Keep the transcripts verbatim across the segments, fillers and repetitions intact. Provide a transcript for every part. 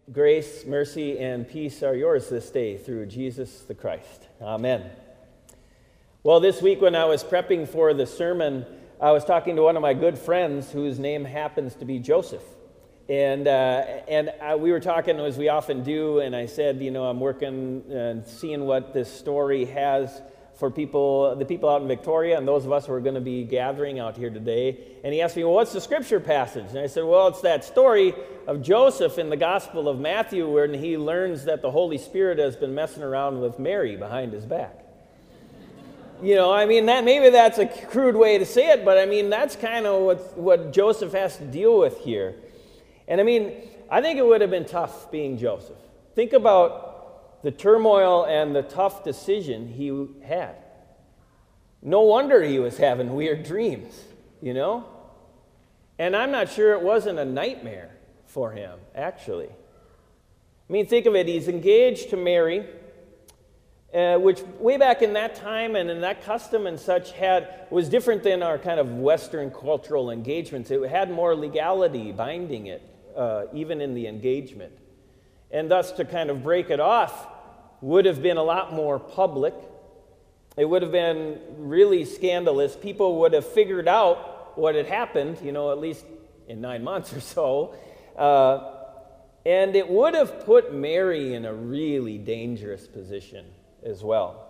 Grace, mercy, and peace are yours this day through Jesus the Christ. Amen. Well, this week when I was prepping for the sermon, I was talking to one of my good friends whose name happens to be Joseph. And uh, and I, we were talking as we often do, and I said, you know, I'm working and seeing what this story has for people, the people out in Victoria, and those of us who are going to be gathering out here today. And he asked me, well, what's the scripture passage? And I said, well, it's that story of Joseph in the Gospel of Matthew, where he learns that the Holy Spirit has been messing around with Mary behind his back. You know, I mean, that maybe that's a crude way to say it, but I mean, that's kind of what, what Joseph has to deal with here. And I mean, I think it would have been tough being Joseph. Think about the turmoil and the tough decision he had. No wonder he was having weird dreams, you know? And I'm not sure it wasn't a nightmare for him, actually. I mean, think of it. He's engaged to Mary, uh, which way back in that time and in that custom and such had was different than our kind of Western cultural engagements. It had more legality binding it, uh, even in the engagement. And thus, to kind of break it off would have been a lot more public. It would have been really scandalous. People would have figured out what had happened, you know, at least in nine months or so. Uh, and it would have put Mary in a really dangerous position as well.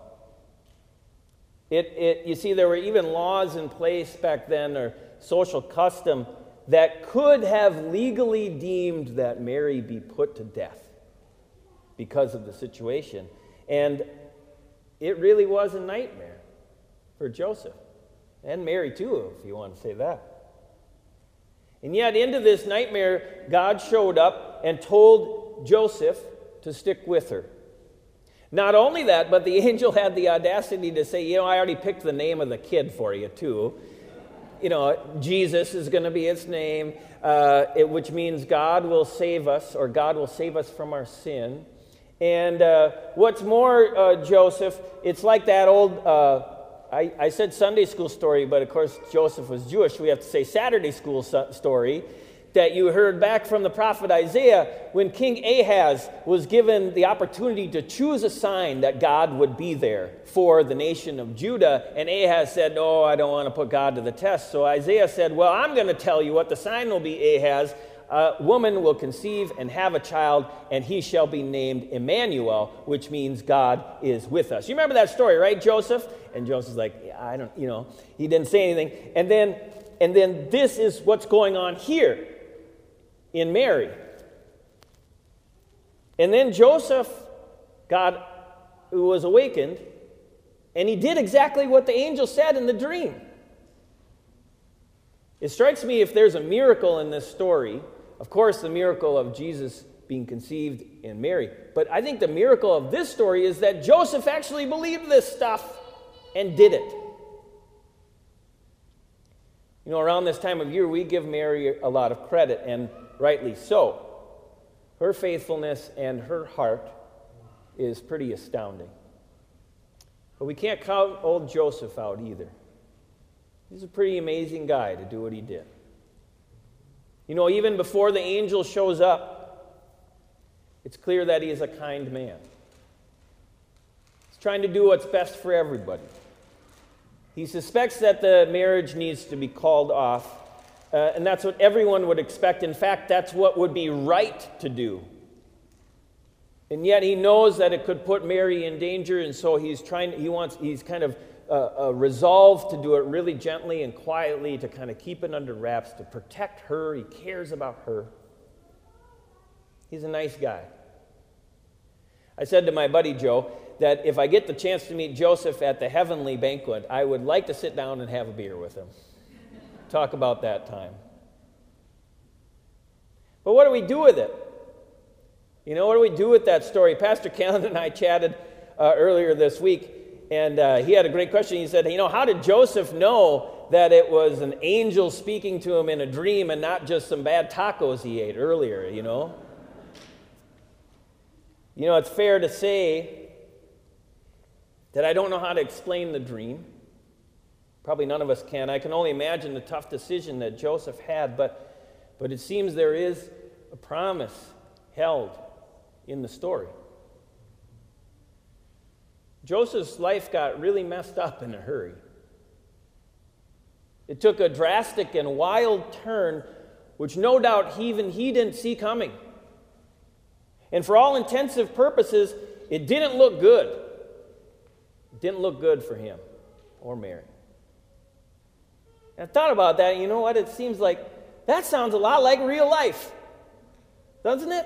It, it, you see, there were even laws in place back then, or social custom, that could have legally deemed that Mary be put to death because of the situation. And it really was a nightmare for Joseph. And Mary too, if you want to say that. And yet, into this nightmare, God showed up and told Joseph to stick with her. Not only that, but the angel had the audacity to say, you know, I already picked the name of the kid for you too. You know, Jesus is going to be its name, uh, it, which means God will save us, or God will save us from our sin. And uh, what's more, uh, Joseph, it's like that old, uh, I, I said Sunday school story, but of course Joseph was Jewish, so we have to say Saturday school so- story, that you heard back from the prophet Isaiah when King Ahaz was given the opportunity to choose a sign that God would be there for the nation of Judah. And Ahaz said, no, I don't want to put God to the test. So Isaiah said, well, I'm going to tell you what the sign will be, Ahaz. A woman will conceive and have a child, and he shall be named Emmanuel, which means God is with us. You remember that story, right, Joseph? And Joseph's like, yeah, I don't, you know, he didn't say anything. And then, and then this is what's going on here in Mary. And then Joseph, God was awakened, and he did exactly what the angel said in the dream. It strikes me, if there's a miracle in this story, of course, the miracle of Jesus being conceived in Mary. But I think the miracle of this story is that Joseph actually believed this stuff and did it. You know, around this time of year, we give Mary a lot of credit, and rightly so. Her faithfulness and her heart is pretty astounding. But we can't count old Joseph out either. He's a pretty amazing guy to do what he did. You know, even before the angel shows up, it's clear that he is a kind man. He's trying to do what's best for everybody. He suspects that the marriage needs to be called off, uh, and that's what everyone would expect. In fact, that's what would be right to do. And yet he knows that it could put Mary in danger, and so he's trying. He wants. He's kind of Uh, uh, resolved to do it really gently and quietly, to kind of keep it under wraps, to protect her. He cares about her. He's a nice guy. I said to my buddy Joe that if I get the chance to meet Joseph at the heavenly banquet, I would like to sit down and have a beer with him. Talk about that time. But what do we do with it? You know, what do we do with that story? Pastor Callan and I chatted uh, earlier this week, and uh, he had a great question. He said, you know, how did Joseph know that it was an angel speaking to him in a dream and not just some bad tacos he ate earlier, you know? You know, it's fair to say that I don't know how to explain the dream. Probably none of us can. I can only imagine the tough decision that Joseph had, but, but it seems there is a promise held in the story. Joseph's life got really messed up in a hurry. It took a drastic and wild turn, which no doubt even he didn't see coming. And for all intensive purposes, it didn't look good. It didn't look good for him or Mary. And I thought about that, and you know what? It seems like that sounds a lot like real life, doesn't it?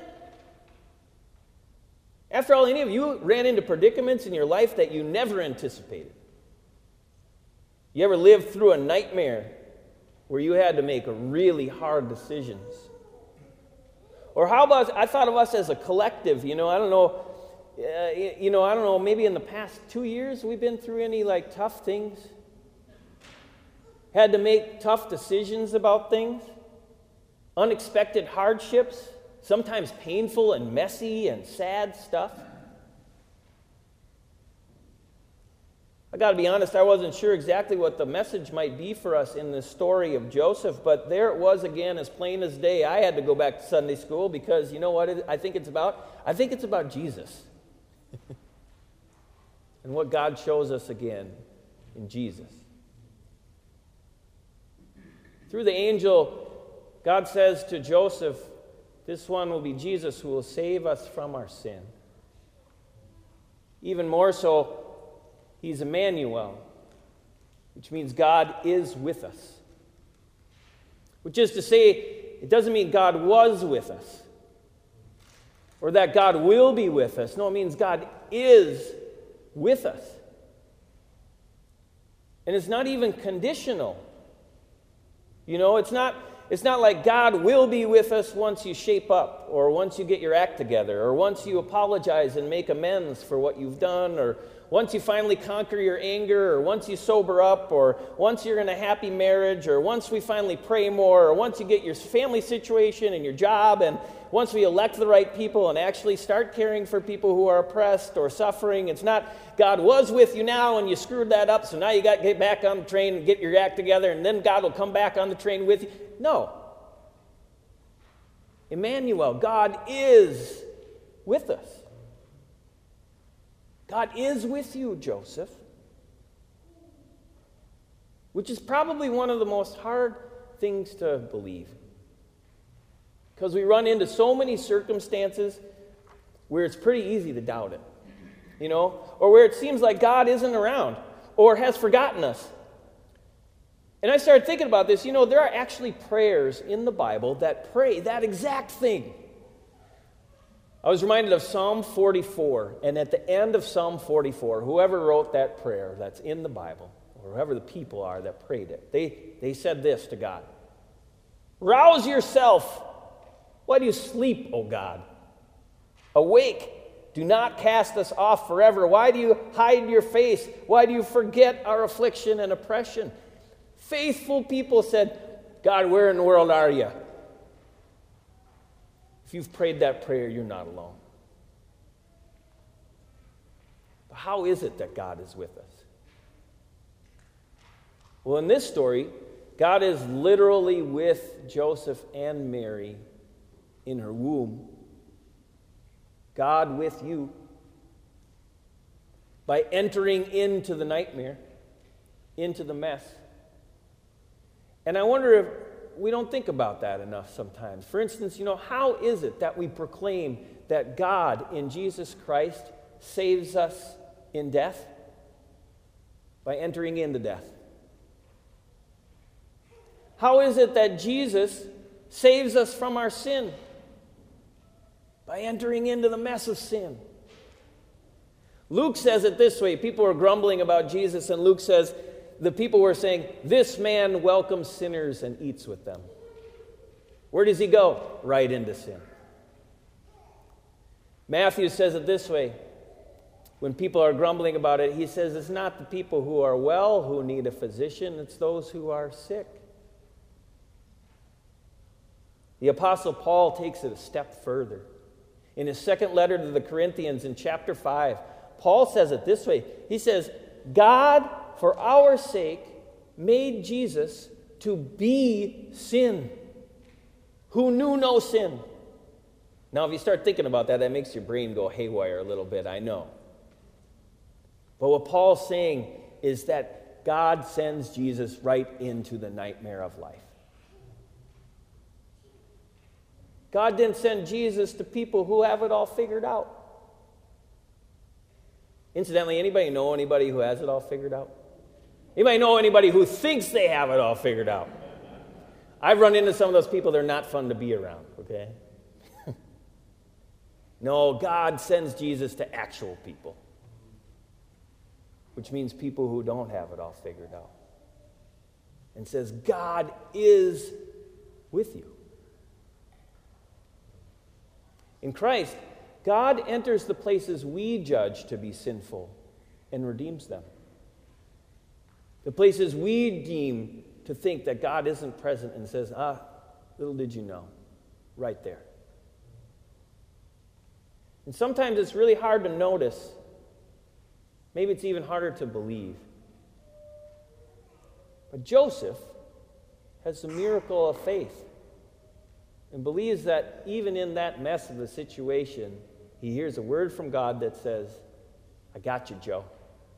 After all, any of you ran into predicaments in your life that you never anticipated? You ever lived through a nightmare where you had to make really hard decisions? Or how about, I thought of us as a collective, you know, I don't know, uh, you know, I don't know, maybe in the past two years we've been through any like tough things? Had to make tough decisions about things? Unexpected hardships? Sometimes painful and messy and sad stuff? I got to be honest, I wasn't sure exactly what the message might be for us in this story of Joseph, but there it was again, as plain as day. I had to go back to Sunday school because you know what it, I think it's about? I think it's about Jesus. And what God shows us again in Jesus. Through the angel, God says to Joseph, this one will be Jesus who will save us from our sin. Even more so, he's Emmanuel, which means God is with us. Which is to say, it doesn't mean God was with us or that God will be with us. No, it means God is with us. And it's not even conditional. You know, it's not, it's not like God will be with us once you shape up or once you get your act together or once you apologize and make amends for what you've done or once you finally conquer your anger, or once you sober up, or once you're in a happy marriage, or once we finally pray more, or once you get your family situation and your job, and once we elect the right people and actually start caring for people who are oppressed or suffering. It's not God was with you now and you screwed that up, so now you got to get back on the train and get your act together, and then God will come back on the train with you. No. Emmanuel, God is with us. God is with you, Joseph. Which is probably one of the most hard things to believe. Because we run into so many circumstances where it's pretty easy to doubt it. You know? Or where it seems like God isn't around or has forgotten us. And I started thinking about this. You know, there are actually prayers in the Bible that pray that exact thing. I was reminded of Psalm forty-four, and at the end of Psalm forty-four, whoever wrote that prayer that's in the Bible, or whoever the people are that prayed it, they, they said this to God. Rouse yourself. Why do you sleep, O God? Awake. Do not cast us off forever. Why do you hide your face? Why do you forget our affliction and oppression? Faithful people said, God, where in the world are you? If you've prayed that prayer, you're not alone. But how is it that God is with us? Well, in this story, God is literally with Joseph and Mary in her womb. God with you. By entering into the nightmare, into the mess. And I wonder if we don't think about that enough sometimes. For instance, you know, how is it that we proclaim that God in Jesus Christ saves us in death? By entering into death. How is it that Jesus saves us from our sin? By entering into the mess of sin. Luke says it this way. People are grumbling about Jesus, and Luke says, the people were saying, this man welcomes sinners and eats with them. Where does he go? Right into sin. Matthew says it this way. When people are grumbling about it, he says it's not the people who are well who need a physician, it's those who are sick. The Apostle Paul takes it a step further. In his second letter to the Corinthians in chapter five, Paul says it this way. He says, God, for our sake, made Jesus to be sin, who knew no sin, Now, if you start thinking about that, that makes your brain go haywire a little bit, I know. But what Paul's saying is that God sends Jesus right into the nightmare of life. God didn't send Jesus to people who have it all figured out. Incidentally, anybody know anybody who has it all figured out? Anybody know anybody who thinks they have it all figured out? I've run into some of those people. They're not fun to be around, okay? No, God sends Jesus to actual people, which means people who don't have it all figured out, and says, God is with you. In Christ, God enters the places we judge to be sinful and redeems them. The places we deem to think that God isn't present and says, ah, little did you know, right there. And sometimes it's really hard to notice. Maybe it's even harder to believe. But Joseph has the miracle of faith and believes that even in that mess of the situation, he hears a word from God that says, I got you, Joe.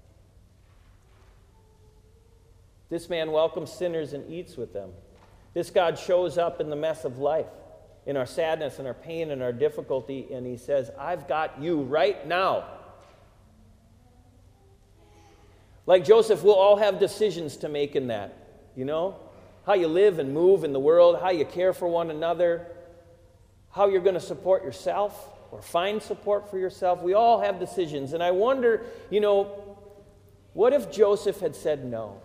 This man welcomes sinners and eats with them. This God shows up in the mess of life, in our sadness and our pain and our difficulty, and he says, I've got you right now. Like Joseph, we'll all have decisions to make in that, you know? How you live and move in the world, how you care for one another, how you're going to support yourself or find support for yourself. We all have decisions. And I wonder, you know, what if Joseph had said no?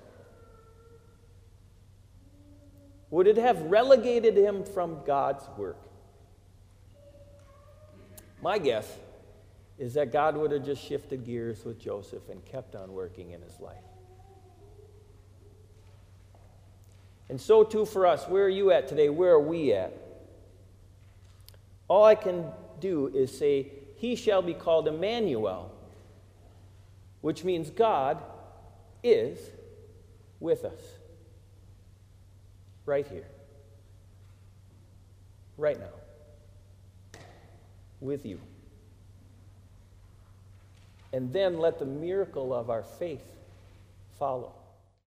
Would it have relegated him from God's work? My guess is that God would have just shifted gears with Joseph and kept on working in his life. And so too for us. Where are you at today? Where are we at? All I can do is say, he shall be called Emmanuel, which means God is with us. Right here. Right now. With you. And then let the miracle of our faith follow.